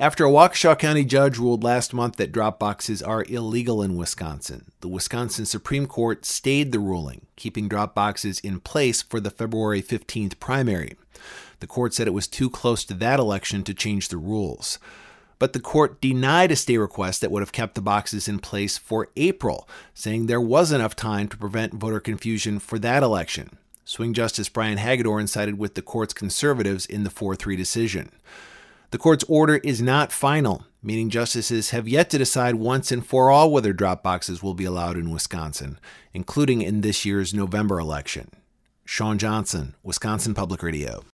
After a Waukesha County judge ruled last month that drop boxes are illegal in Wisconsin, the Wisconsin Supreme Court stayed the ruling, keeping drop boxes in place for the February 15th primary. The court said it was too close to that election to change the rules. But the court denied a stay request that would have kept the boxes in place for April, saying there was enough time to prevent voter confusion for that election. Swing Justice Brian Hagedorn sided with the court's conservatives in the 4-3 decision. The court's order is not final, meaning justices have yet to decide once and for all whether drop boxes will be allowed in Wisconsin, including in this year's November election. Sean Johnson, Wisconsin Public Radio.